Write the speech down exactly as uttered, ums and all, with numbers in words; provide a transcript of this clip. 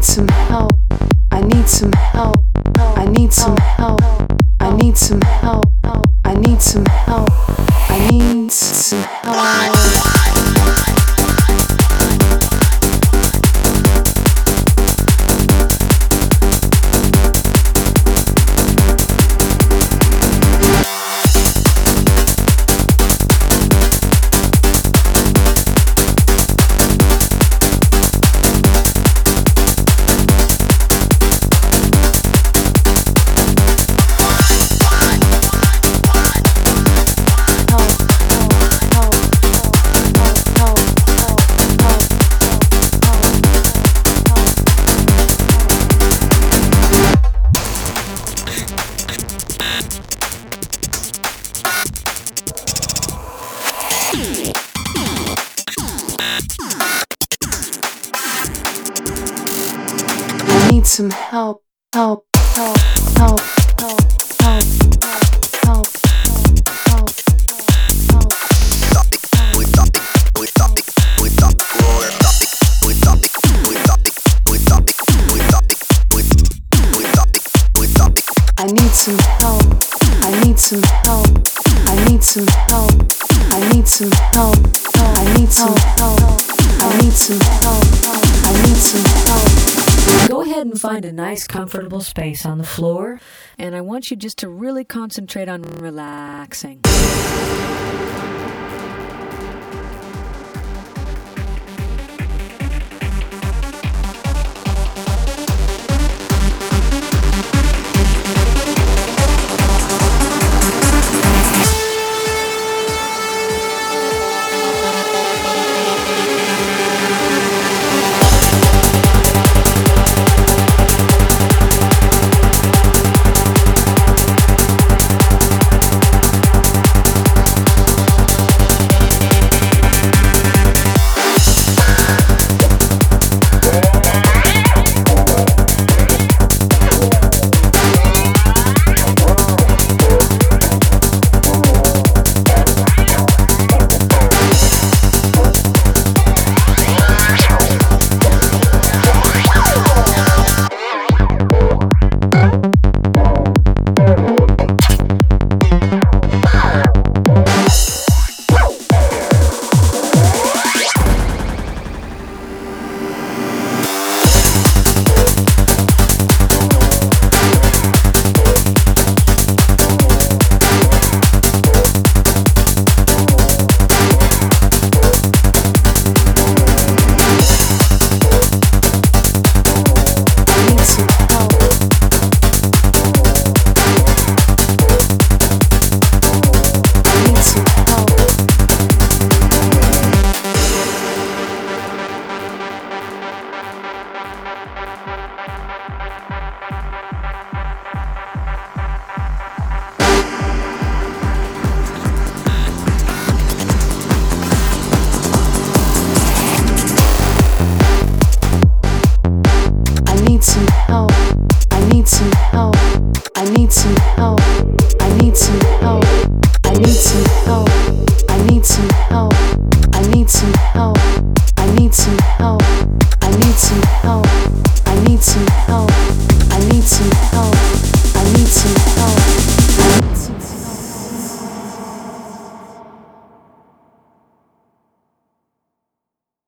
some help. I need some help. I need some help. I need some help. I need some help. I need some help. I need some help, help, help, help, help, help, help, help, help, I need some help. I need some help. I need some help. I need some help. I need some help. I need some help. I need some help. Go ahead and find a nice, comfortable space on the floor, and I want you just to really concentrate on relaxing.